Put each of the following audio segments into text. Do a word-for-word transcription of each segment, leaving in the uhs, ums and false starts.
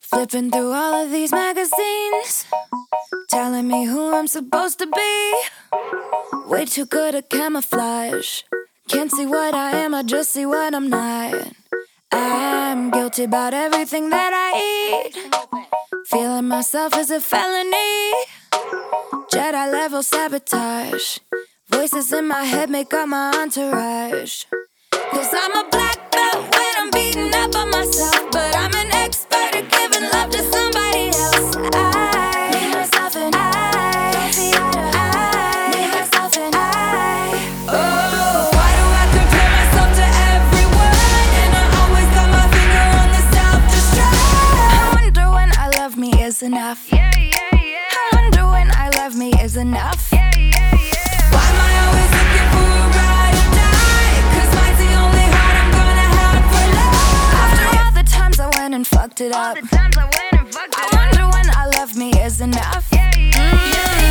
Flipping through all of these magazines, telling me who I'm supposed to be. Way too good at camouflage. Can't see what I am, I just see what I'm not. I'm guilty about everything that I eat. Feeling myself is a felony. Jedi level sabotage. Voices in my head make up my entourage. Cause I'm a black belt when I'm beating up on myself, but I'm an expert at giving love to somebody else. I need myself and I don't see eye to eye. Need myself and I. Oh, why do I compare myself to everyone? And I always got my finger on the self-destruct. I wonder when I love me is enough. Yeah, yeah, yeah. I wonder when I love me is enough. Yeah, yeah, yeah. Why am I always looking for a ride or die? Cause mine's the only heart I'm gonna have for life. After all the times I went and fucked it up, all the times I went and fucked it up, I wonder when I love me is enough. Yeah, yeah, mm. yeah,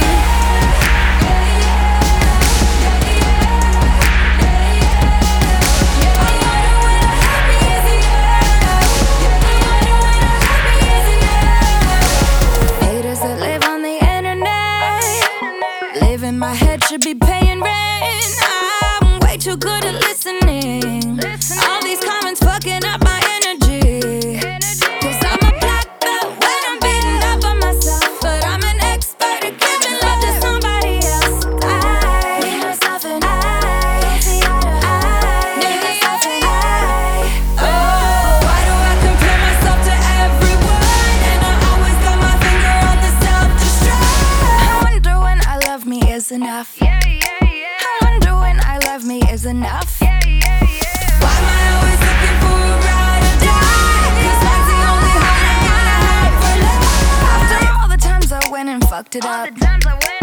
in my head should be paying rent. I'm way too good at listening. listening. All these comments fucking up my energy. energy. Cause I'm a black belt when I'm beating up on myself, but I'm an expert at giving love to somebody else. I need myself and I see eye to eye. Need myself and I. Oh, why do I compare myself to everyone? And I always got my finger on the self-destruct. I wonder when I love me is enough. Yeah, yeah, yeah. I wonder when I love me is enough. Yeah, yeah, yeah. Why am I always looking for a ride or die? Cause mine's the only heart I'm gonna have for life. After all the times I went and fucked it all up, all the times I went